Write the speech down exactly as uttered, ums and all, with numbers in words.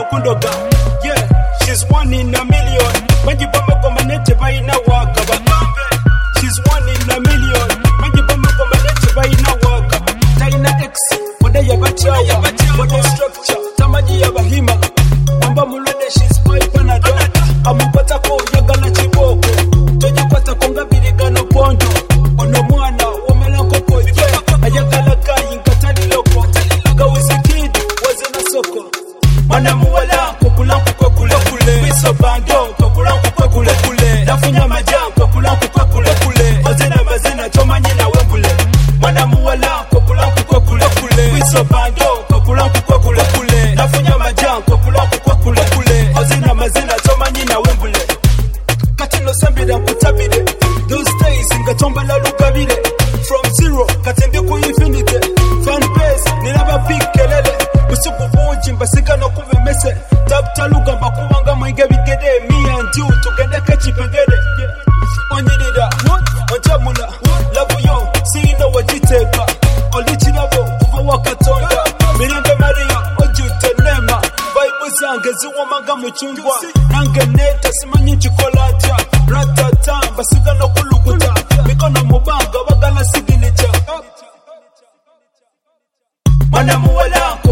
kundoga. Yeah, she's one in a million. Majibamba kwa manete baina waka bagambe. She's one in a million. Majibamba kwa manete baina waka. Taina X, wada ya bachaya, wada structure, tamaji ya bahima. Mamba mulode, she's my panadol. Amupata ko yagala chiboko. Toji kwata konga birigano pondo. Ono mwana, womelanko ko yeah. Ayagala kai nkatali loko. Gawizi kid, waze na soko. Mana muwala, kukulanku kwa kule kule. Wiso bando, kukulanku kwa kule kule. Nafunya majam, kukulanku kwa kule kule. Ozena mazena, chomanyi na wembule. Mana muwala, kukulanku kwa kule kule. Wiso bando, kukulanku kwa kule kule. Nafunya majam, kukulanku kwa kule kule. Ozena mazena, chomanyi na wembule. Katino sambira kutabire. Those days, ingatomba la lukabire. From zero, katembe ku infinite. Fan base, nilaba pick kelele. Usuku fuji, mbasika no kuwe mese. Tapta luga makubanga mwinge bigede. Me and you, together kechi pegede. Onyidida, onjamula, love yo, see no wajiteka. Olichilavo, kufa wakatonda. Mirembe Maria, ojute nema. Vibe zange ziwa manga mchungwa. Nange neta, simanyi chikolata. Ratata, basika no kulukuta. Mikono mubanga, wagala signature. Mana muwala